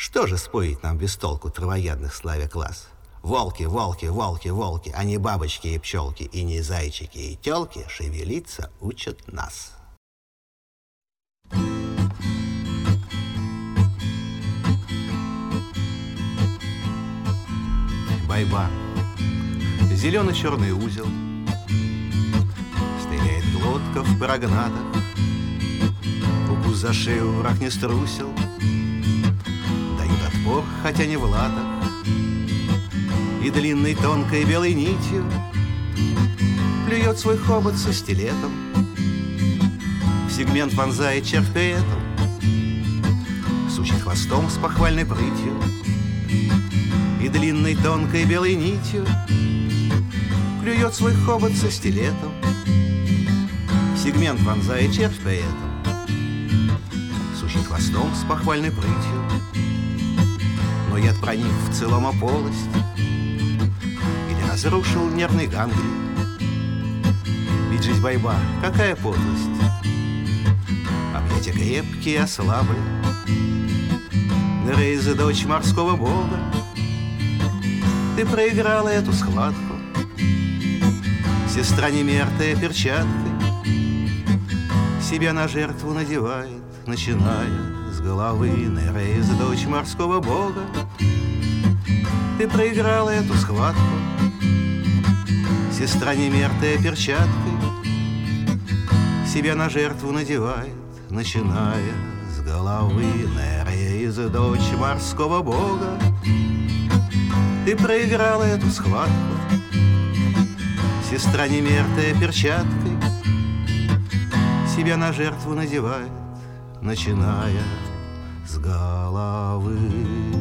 Что же споить нам без толку травоядных славя класс? Волки, волки, волки, волки, а не бабочки и пчелки, и не зайчики и телки шевелиться учат нас. Байба, зелено-черный узел, стреляет глотка в парагнатах, укус за шею враг не струсил, дают отпор, хотя не в латах, и длинной тонкой белой нитью плюет свой хобот со стилетом, в сегмент вонзает червь при этом, сучит хвостом с похвальной прытью, и длинной тонкой белой нитью клюет свой хобот со стилетом, в сегмент вонзает червь при этом, сучит хвостом с похвальной прытью. Но яд проник в целом полость или разрушил нервный ганглий. Ведь жизнь байба, какая подлость, объятия крепкие, ослабли. Нерейза, дочь морского бога, ты проиграла эту схватку. Сестра немертая перчаткой себя на жертву надевает, начиная с головы. Нерейза, дочь морского бога, ты проиграла эту схватку. Сестра немертая перчаткой себя на жертву надевает, начиная с головы. Нерейза, дочь морского бога, ты проиграла эту схватку. Сестра немертая перчаткой себя на жертву надевает, начиная с головы.